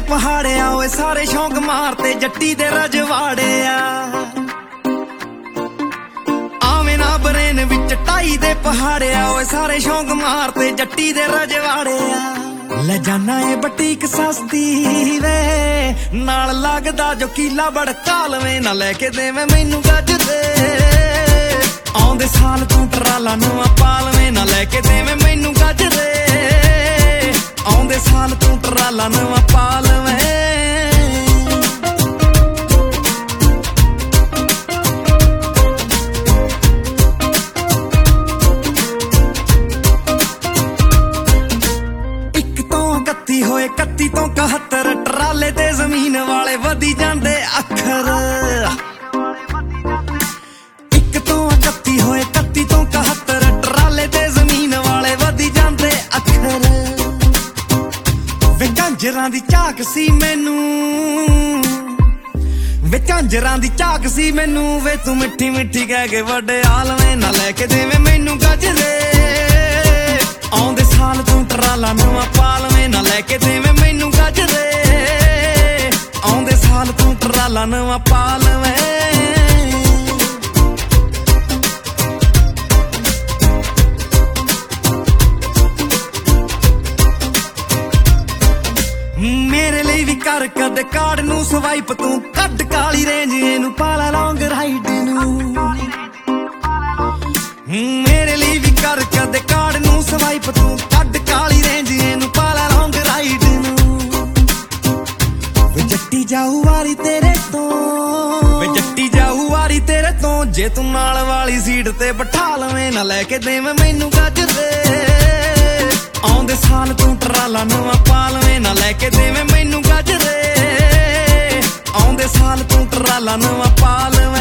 ਪਹਾੜੇ ਆ ਓਏ ਸਾਰੇ ਸ਼ੌਂਕ ਮਾਰਤੇ ਜੱਟੀ ਦੇ ਰਜਵਾੜੇ ਆ ਆਵੇਂ ਨਾ ਬਰੇਨ ਵਿੱਚ ਢਾਈ ਦੇ ਪਹਾੜੇ ਆ ਓਏ ਸਾਰੇ ਸ਼ੌਂਕ ਮਾਰਤੇ ਜੱਟੀ ਦੇ ਰਜਵਾੜੇ ਆ ਲੈ ਜਾਨਾ ਏ ਬਟੀਕ ਸਸਤੀ ਵੇ ਨਾਲ ਲੱਗਦਾ ਜੋ ਕੀਲਾ ਬੜਕਾ ਲਵੇਂ ਨਾ ਲੈ ਕੇ ਦੇਵੇਂ ਮੈਨੂੰ ਗੱਜ ਦੇ ਆਉਂਦੇ ਸਾਲ ਤੂੰ ਟਰਾਲਾ ਨਵਾਂ ਪਾ ਲਵੇਂ ਨਾ ਲੈ ਕੇ ਦੇਵੇਂ ਮੈਨੂੰ ਗੱਜ ਦੇ ਆਉਂਦੇ ਸਾਲ ਤੂੰ ਟਰਾਲਾ ਨਵਾਂ ਪਾ ਲਵੇਂ ਹੋਏ 31 ਤੋਂ 71 ਟਰਾਲੇ ਤੇ ਜ਼ਮੀਨ ਵਾਲੇ ਵਧੀ ਜਾਂਦੇ ਅੱਖਰ 1 ਤੋਂ 31 ਹੋਏ 31 ਤੋਂ 71 ਟਰਾਲੇ ਤੇ ਜ਼ਮੀਨ ਵਾਲੇ ਵਧੀ ਜਾਂਦੇ ਅੱਖਰ ਵੇ ਝਾਂਜਰਾਂ ਦੀ ਝਾਕ ਸੀ ਮੈਨੂੰ ਵੇ ਝਾਂਜਰਾਂ ਦੀ ਝਾਕ ਸੀ ਮੈਨੂੰ ਵੇ ਤੂੰ ਮਿੱਠੀ ਮਿੱਠੀ ਕਹਿ ਕੇ ਵੱਡੇ ਆਲਵੇਂ ਨਾ ਲੈ ਕੇ ਦੇਵੇਂ ਮੈਨੂੰ ਗੱਜ ਦੇ ਆਉਂਦੇ ਸਾਲ ਤੂੰ ਟਰਾਲਾ ਨਵਾਂ ਪਾ ਲਵੇਂ ਨਾ ਲੈ ਕੇ ਦੇਵੇਂ ਮੈਨੂੰ ਗੱਜ ਦੇ ਆਉਂਦੇ ਸਾਲ ਤੂੰ ਟਰਾਲਾ ਨਵਾਂ ਪਾ ਲਵੇਂ ਮੇਰੇ ਲਈ ਵੀ ਕਰ ਕਦੇ ਕਾਰਡ ਨੂੰ ਸਵਾਈਪ ਤੂੰ ਕੱਢ ਕਾਲੀ ਰੇਂਜ ਇਹਨੂੰ ਪਾਲਾ ਲੌਂਗ ਰਾਈਡ ਨੂੰ ਮੇਰੇ ਲਈ ਵੀ ਕਰ ਕਦੇ ਕਾਰਡ ਨੂੰ ਸਵਾਈਪ ਤੂੰ ਕੱਢ ਕਾਲੀ ਰੇਂਜ ਇਹਨੂੰ ਪਾਲਾ ਲੌਂਗ ਰਾਈਡ ਨੂੰ ਵੇ ਜੱਟੀ ਜਾਊ ਵਾਰੀ ਤੇਰੇ ਤੋਂ ਵੇ ਜੱਟੀ ਜਾਊ ਵਾਰੀ ਤੇਰੇ ਤੋਂ ਜੇ ਤੂੰ ਨਾਲ ਵਾਲੀ ਸੀਟ ਤੇ ਬਿਠਾ ਲਵੇਂ ਨਾ ਲੈ ਕੇ ਦੇਵੇਂ ਮੈਨੂੰ ਗੱਜ ਦੇ ਆਉਂਦੇ ਸਾਲ ਤੂੰ ਟਰਾਲਾ ਨਵਾਂ ਪਾ ਲਵੇਂ ਨਾ ਲੈ ਕੇ ਦੇਵੇਂ ਮੈਨੂੰ ਗੱਜ ਦੇ ਆਉਂਦੇ ਸਾਲ ਤੂੰ ਟਰਾਲਾ ਨਵਾਂ ਪਾ ਲਵੇਂ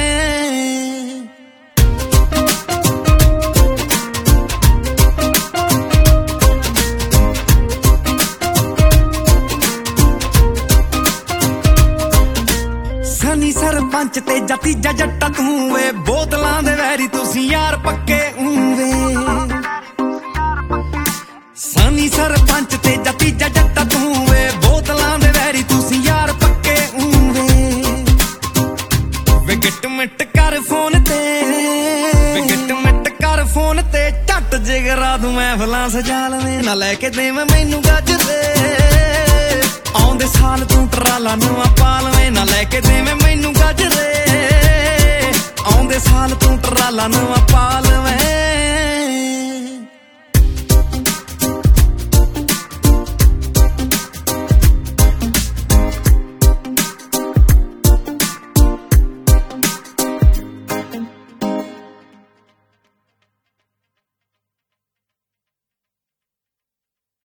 ਸਨੀ ਸਰਪੰਚ ਤੇ ਜਤੀਜਾ ਜੱਟਾ ਤੂੰ ਵੇ ਬੋਤਲਾਂ ਦੇ ਵੈਰੀ ਤੁਸੀਂ ਯਾਰ ਪੱਕੇ ਵੇ ਸਨੀ ਸਰਪੰਚ ਤੇ ਜਤੀਜਾ ਜੱਟਾ ਤੂੰ ਵੇ ਬੋਤਲਾਂ ਦੇ ਵੈਰੀ ਤੁਸੀਂ ਯਾਰ ਪੱਕੇ ਵੇ ਗਿੱਟ ਮਿੱਟ ਕਰ ਫੋਨ ਤੇ ਵੇ ਗਿੱਟ ਮਿੱਟ ਕਰ ਫੋਨ ਤੇ ਝੱਟ ਜਿਗਰਾ ਤੂੰ ਮਹਿਫਲਾਂ ਸਜਾ ਲਵੇਂ ਨਾ ਲੈ ਕੇ ਦੇਵੇਂ ਮੈਨੂੰ ਗੱਜ ਦੇ ਆਉਂਦੇ ਸਾਲ ਤੂੰ ਟਰਾਲਾ ਨਵਾਂ ਪਾ ਲਵੇਂ ਨਾ ਲੈ ਕੇ ਦੇਵੇਂ ਮੈਨੂੰ ਗੱਜ ਦੇ ਆਉਂਦੇ ਸਾਲ ਤੂੰ ਟਰਾਲਾ ਨਵਾਂ ਪਾ